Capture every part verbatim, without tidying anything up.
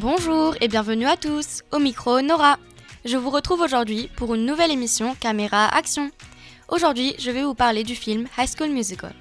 Bonjour et bienvenue à tous, au micro Nora. Je vous retrouve aujourd'hui pour une nouvelle émission Caméra Action. Aujourd'hui, je vais vous parler du film High School Musical.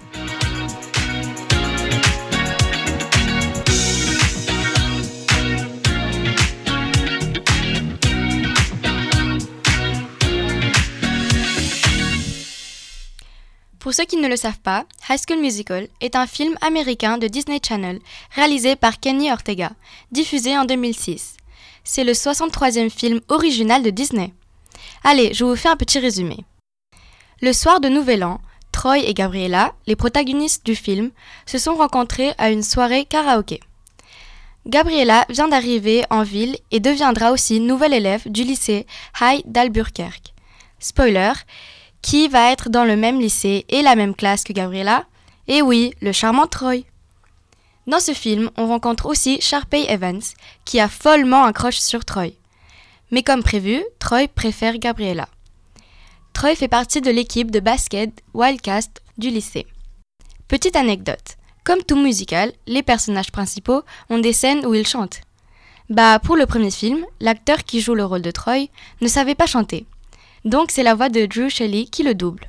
Pour ceux qui ne le savent pas, High School Musical est un film américain de Disney Channel réalisé par Kenny Ortega, diffusé en deux mille six. C'est le soixante-troisième film original de Disney. Allez, je vous fais un petit résumé. Le soir de Nouvel An, Troy et Gabriella, les protagonistes du film, se sont rencontrés à une soirée karaoké. Gabriella vient d'arriver en ville et deviendra aussi nouvelle élève du lycée High d'Albuquerque. Spoiler, qui va être dans le même lycée et la même classe que Gabriella? Et oui, le charmant Troy. Dans ce film, on rencontre aussi Sharpay Evans, qui a follement un crush sur Troy. Mais comme prévu, Troy préfère Gabriella. Troy fait partie de l'équipe de basket Wildcats du lycée. Petite anecdote, comme tout musical, les personnages principaux ont des scènes où ils chantent. Bah, pour le premier film, l'acteur qui joue le rôle de Troy ne savait pas chanter. Donc c'est la voix de Drew Shelley qui le double.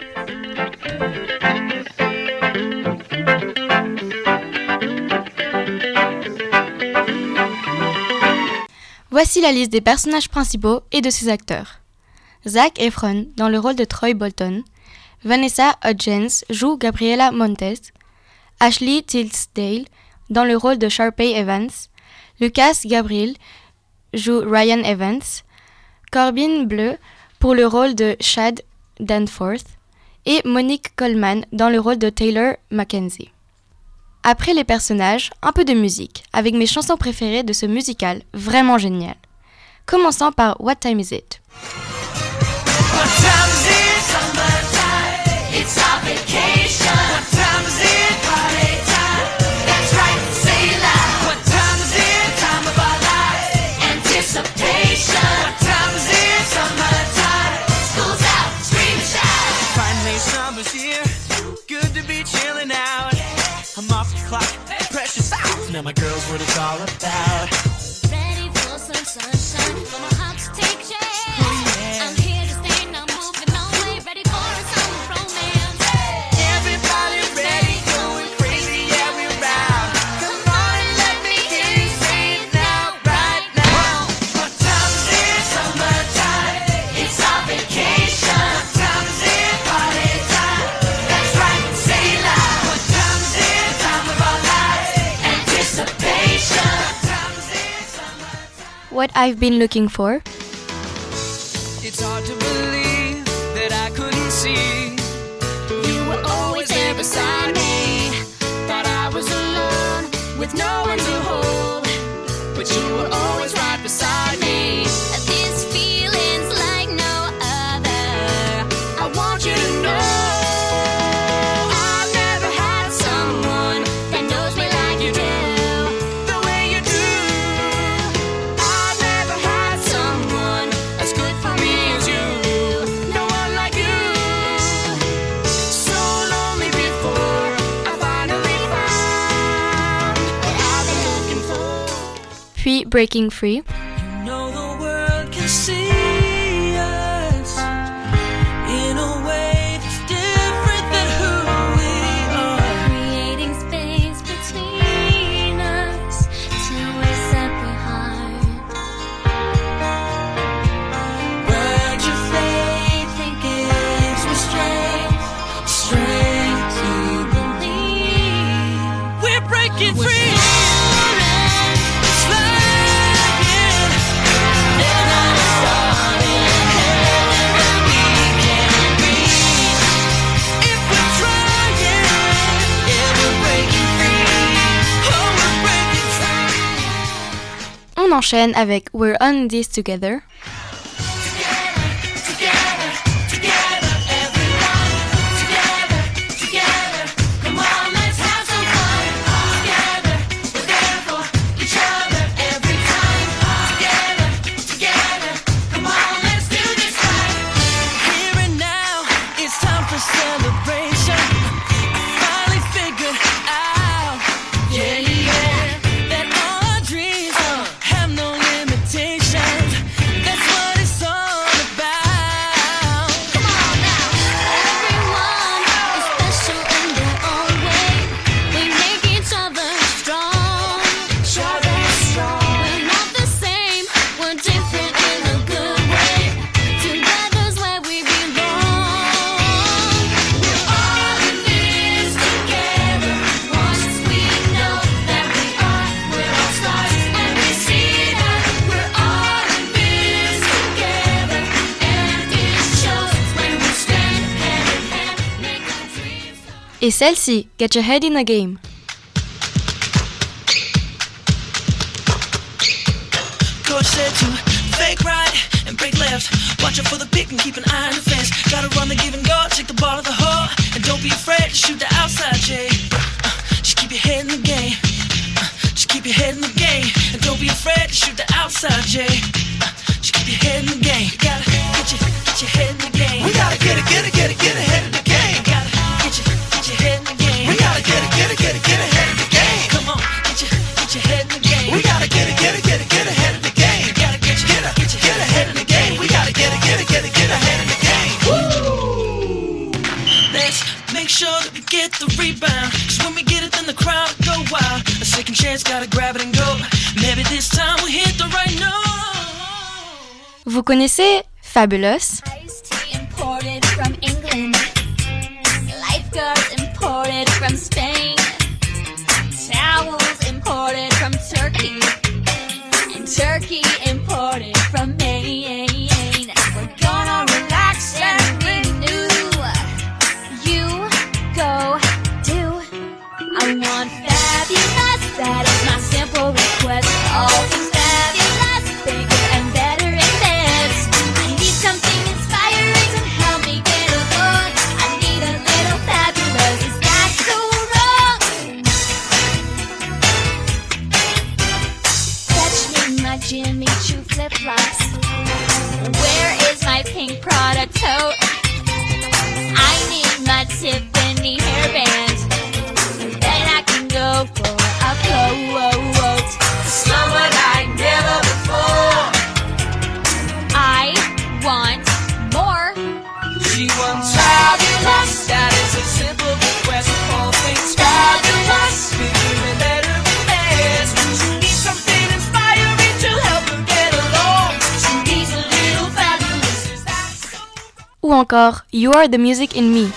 Voici la liste des personnages principaux et de ses acteurs. Zac Efron dans le rôle de Troy Bolton, Vanessa Hudgens joue Gabriella Montez, Ashley Tisdale dans le rôle de Sharpay Evans, Lucas Gabriel joue Ryan Evans, Corbin Bleu pour le rôle de Chad Danforth et Monique Coleman dans le rôle de Taylor Mackenzie. Après les personnages, un peu de musique, avec mes chansons préférées de ce musical, vraiment génial. Commençons par What Time Is It? What time is it? Summertime. It's our vacation. What time is it? Party time. That's right, say it loud. What time is it? Time of our life. Anticipation. What time is it? Summertime. School's out, scream and shout. Finally summer's here. Good to be chilling out. I'm off the clock, precious out. Now my girl's what it's all about. Ready for some sunshine, for my heart to take shape. Oh, yeah. I'm here to stay, now moving on way, ready for a summer romance. Everybody ready, going crazy, yeah, we're round. Come on and let me hear you say it now, right now. What time is it? Summertime. It's our vacation. What time is it? Party time. That's right, say it loud. What time is it? Time of our lives. Anticipation. What time is it? Summertime. What I've been looking for. It's hard to believe that I couldn't see. You were always there beside me. Thought I was alone with no one to hold, but you were always right beside me. This feeling's like no other. I want you to know I've never had someone That knows me like you do. the way you do. I've never had someone as good for me as you. No one like you. So lonely before I finally found what I've been looking for. Puis Breaking Free. You know the world can see us in a way that's different than who we are. Creating space between us till we're separate hearts. But your faith it gives me strength, strength to believe we're breaking free. It's like it never started, and we can reach if we're trying. Yeah, we're breaking free. Oh, we're breaking free. On enchaîne avec We're On This Together. Together, together, everyone. Together, together. Come on, let's have some fun. Together, we're there for each other every time. Together, together. Come on, let's do this right. Here and now, it's time for celebration. I finally figured out, yeah, yeah, that our dreams Et celle-ci, Get Your Head in the Game. Coach said to fake right and break left. Watch out for the pick and keep an eye on the fence. Gotta run the give and go, take the ball to the hole. And don't be afraid to shoot the outside, Jay. Uh, just keep your head in the game. Uh, just keep your head in the game. And don't be afraid to shoot the outside, Jay. Uh, just keep your head in the game. You gotta get your, get your head in the game. We gotta get it, get it, get it, get ahead of the game. You gotta get your, get your head in the game. We gotta get it, get it, get it, get ahead of the game. Come on, get your, get your head in the game. We gotta get it, get it, get it, get ahead of the game. You gotta get your, get it, get your, get ahead of the game. We gotta get it, get it, get it, get ahead of the game. Woo! Let's make sure that we get the rebound. Cause when we get it, then the crowd will go wild. A second chance, gotta grab it and go. Maybe this time we'll hit the right note. Vous connaissez Fabulous? Iced tea imported from England. Lifeguards imported from Spain. Towels imported from Turkey. And Turkey imported from Maine. We're gonna relax and renew. You go do. I want fabulous. That is my simple request. All things fabulous, bigger and better in this. I need something inspiring to help me get along. I need a little fabulous. Is that so wrong? Fetch me my Jimmy Choo flip flops. Where is my pink Prada tote? I need my Tiffany hairband. Then I can go for a quote. Someone like never before. I want more. She wants fabulous. That is a simple request. All things fabulous, bigger and better than this. She needs something inspiring to help her get along. She needs a little fabulous. Is that so? Ou encore You Are the Music in Me.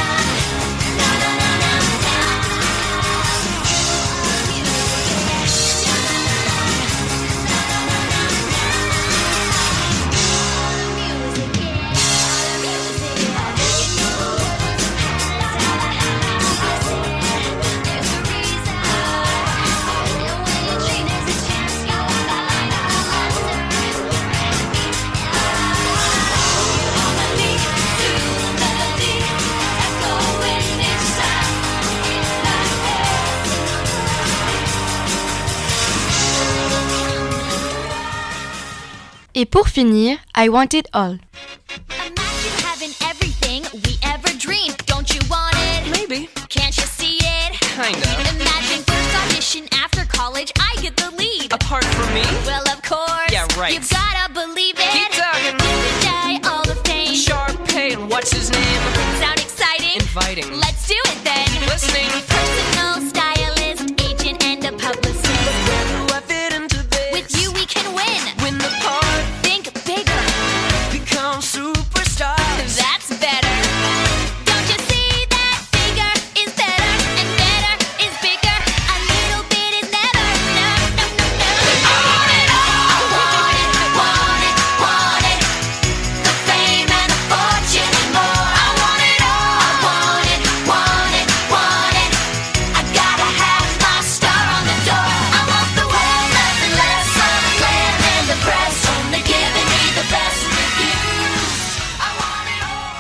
Et pour finir, I Want It All. Imagine having everything we ever dreamed. Don't you want it? Maybe. Can't you see it? Kinda. Imagine first audition after college, I get the lead. Apart from me? Well, of course. Yeah, right. You've gotta believe it. Keep talking. Every day, all the fame. Sharpay, and what's his name? Sound exciting? Inviting. Let's do it then. Listening. Personal stylist, agent, and a publicist. Where do I fit into this? With you, we can win. Win the part. Think bigger. Become superstars. That's better. Don't you see that bigger is better and better is bigger? A little bit is never. No, no, no, no. I want it all. I want it, want it, want it. The fame and the fortune and more. I want it all. I want it, want it, want it. I gotta have my star on the door. I want the world, nothing less. On the land and the press, only giving me the best reviews. I want it all.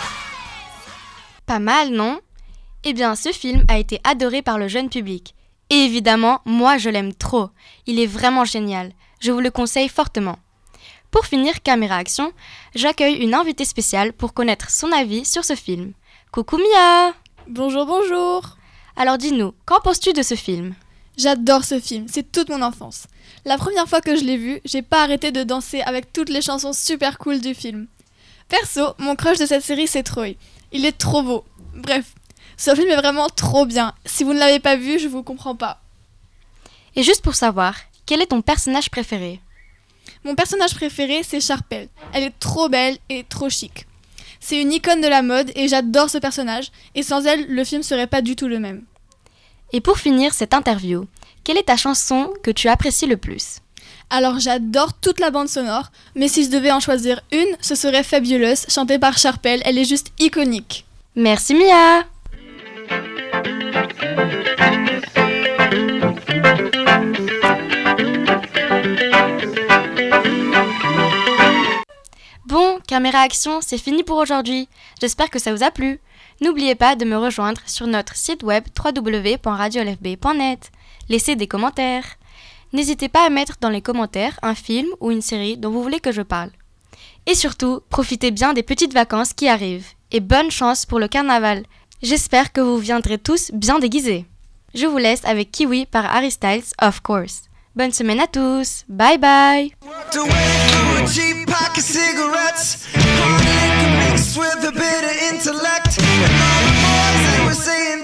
Pas mal, non? Eh bien, ce film a été adoré par le jeune public. Et évidemment, moi je l'aime trop. Il est vraiment génial. Je vous le conseille fortement. Pour finir Caméra Action, j'accueille une invitée spéciale pour connaître son avis sur ce film. Coucou Mia! Bonjour, bonjour. Alors dis-nous, qu'en penses-tu de ce film? J'adore ce film, c'est toute mon enfance. La première fois que je l'ai vu, j'ai pas arrêté de danser avec toutes les chansons super cool du film. Perso, mon crush de cette série c'est Troy. Il est trop beau. Bref, ce film est vraiment trop bien. Si vous ne l'avez pas vu, je vous comprends pas. Et juste pour savoir, quel est ton personnage préféré? Mon personnage préféré c'est Sharpay. Elle est trop belle et trop chic. C'est une icône de la mode et j'adore ce personnage. Et sans elle, le film serait pas du tout le même. Et pour finir cette interview, quelle est ta chanson que tu apprécies le plus? Alors j'adore toute la bande sonore, mais si je devais en choisir une, ce serait Fabulous, chantée par Sharpay. Elle est juste iconique. Merci Mia! Bon, Caméra Action, c'est fini pour aujourd'hui. J'espère que ça vous a plu. N'oubliez pas de me rejoindre sur notre site web w w w point radio l f b point net. Laissez des commentaires. N'hésitez pas à mettre dans les commentaires un film ou une série dont vous voulez que je parle. Et surtout, profitez bien des petites vacances qui arrivent. Et bonne chance pour le carnaval. J'espère que vous viendrez tous bien déguisés. Je vous laisse avec Kiwi par Harry Styles, of course. Bonne semaine à tous. Bye bye. Walked away through a cheap pack of cigarettes, hard liquor mixed with a bit of intellect. And all the boys they were saying